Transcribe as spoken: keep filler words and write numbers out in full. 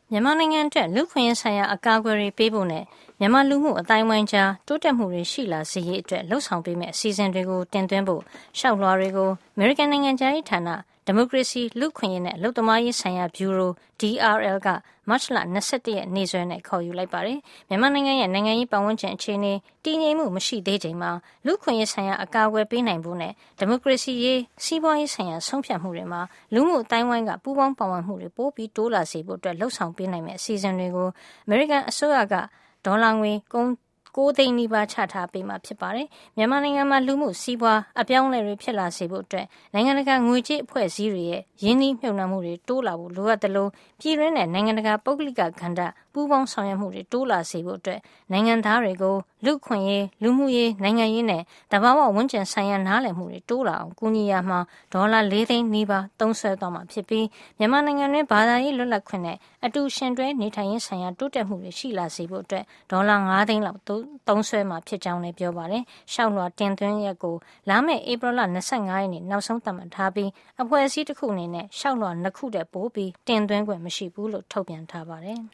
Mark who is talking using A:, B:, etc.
A: မြန်မာနိုင်ငံအတွက်လူ့ခွင့်ရေးဆိုင်ရာအကာအကွယ်တွေပေးဖို့နဲ့မြန်မာလူမှုအတိုင်းအဝိုင်းကြားတိုးတက်မှုတွေရှိလာစေရေးအတွက်လှုံ့ဆော်ပေးမယ့်အစီအစဉ်တွေကိုတင်သွင်းဖို့ရှောက်လွှာတွေကို အမေရိကန်နိုင်ငံသားရေးဌာနဒီမိုကရေစီလူ့ခွင့်ရေးနဲ့အလုပ်သမားရေးဆိုင်ရာဗျူရို D R L ကမတ်လ၂၁ရက်နေ့စွဲနဲ့ခေါ်ယူလိုက်ပါတယ်။မြန်မာနိုင်ငံရဲ့နိုင်ငံရေးပတ်ဝန်းကျင်အခြေအနေတည်ငြိမ်မှုမရှိသေးချိန်မှာလူ့ခွင့်ရေးဆိုင်ရာအကာအကွယ်ပေးနိုင်ဖို့နဲ့ဒီမိုကရေစီရေးစီးပွားရေးဆိုင်ရာဆုံးဖြတ်မှုတွေမှာလူမှုအတိုင်းဝိုင်းကပူးပေါင်းပါဝင်မှုတွေပိုပြီးတိုးလာစေဖို့အတွက်လှုံ့ဆော်ပေးနိုင်မယ့်အစီအစဉ်တွေကိုအမေရိကန်အစိုးရကဒေါ်လာငွေကုန်ကိုသိန်းနီးပါးချထားပေးမှာဖြစ်ပါတယ်။မြန်မာနိုင်ငံမှာလူမှုစီးပွားအပြောင်းအလဲတွေဖြစ်လာစေဖို့အတွက်နိုင်ငံတကာငွေကြေးအဖွဲ့အစည်းတွေရဲ့ရင်းနှီးမြှုပ်နှံမှုတွေတိုးလာဖို့လိုအပ်တယ်လို့ပြည်တွင်းနဲ့နိုင်ငံတကာပုဂ္ဂလိကကဏ္ဍပူးပေါင်းဆောင်ရွက်မှုတွေတိုးလာစေဖို့အတွက်နိုင်ငံသားတွေကိုလူ့ခွင့်ရေးလူမှုရေးနိုင်ငံရေးနဲ့တဘာဝဝန်ကျင်ဆိုင်ရာနားလည်မှုတွေတိုးလာအောင်ကူညီရမှာဒေါ်လာ၄သိန်းနီးပါးသုံးစွဲသွားမှာဖြစ်ပြီးမြန်မာနိုင်ငံတွင်ဘာသာရေးလွတ်လပ်ခွင့်နဲ့အတူရှင်တွဲနေထိုင်ရေးဆိုင်ရာတိုးတက်မှုတွေရှိလာစေဖို့အတွက်ဒေါ်လာ၅သိန်းလောက်သုံးစွဲမှာဖြစ်ကြောင်းလည်းပြောပါတယ်။ရှောက်လွှာတင်သွင်းရက်ကိုလာမယ့်ဧပြီလ၂၅ရက်နေ့နောက်ဆုံးသတ်မှတ်ထားပြီးအဖွဲ့အစည်းတစ်ခုအနေနဲ့ရှောက်လွှာနှစ်ခုတည်းပို့ပြီးတင်သွင်းခွင့်မရှိဘူးလို့ထုတ်ပြန်ထားပါတယ်။